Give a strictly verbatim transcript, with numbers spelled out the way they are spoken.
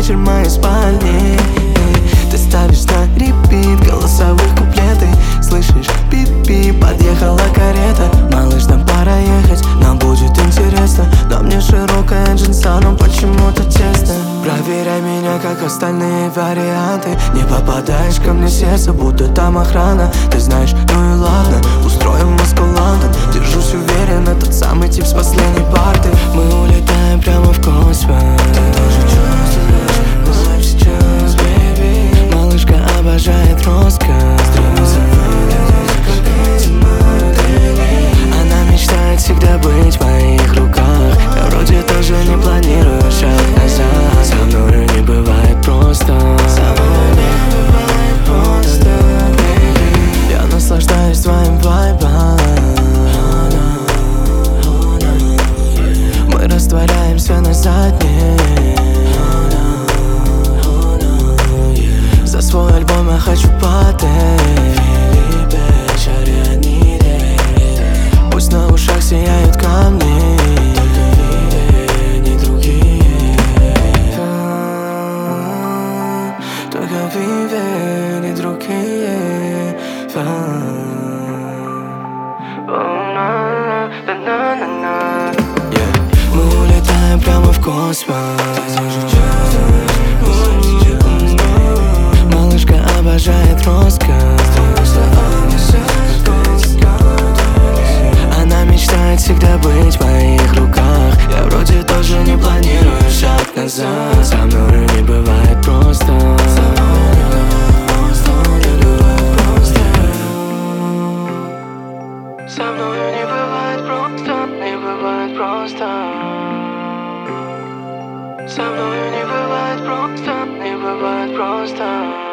вечер в моей спальне. Ты ставишь на репит голосовых куплеты. Слышишь, пи-пи, подъехала карета. Малыш, нам пора ехать, нам будет интересно. Но мне широкая джинса, но почему-то тесно. Проверяй меня, как остальные варианты. Не попадаешь ко мне в сердце, будто там охрана. Ты знаешь, ну и ладно, устроим Москву-Лондон. Держусь уверенно, тот самый тип с последней парты. Мы улетаем прямо в космос. Ты тоже чувствуешь, но сейчас, baby. Малышка обожает роскошь. Она мечтает всегда быть в моих руках. Я вроде тоже не планирую шаг назад. Со мной не бывает просто. Со мной не бывает просто, baby. Я наслаждаюсь твоим вайбом. Мы растворяемся на задней. За свой альбом я хочу падать. Пусть на ушах сияют камни. Только Vivienne, не другие. Мы улетаем прямо в космос. Малышка обожает роскошь. Она мечтает всегда быть в моих руках. Я вроде тоже не планирую шаг назад. Со мной не бывает просто. Со мной не бывает просто, не бывает просто. Со мной не бывает просто, не бывает просто.